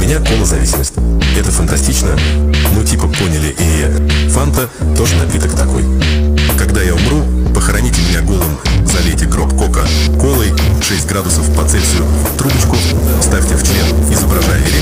меня кола-зависимость. Это фантастично, ну типа поняли, и фанта тоже напиток такой. Когда я умру, похороните меня голым, залейте гроб кока колой, 6 градусов по Цельсию, трубочку ставьте в член, изображая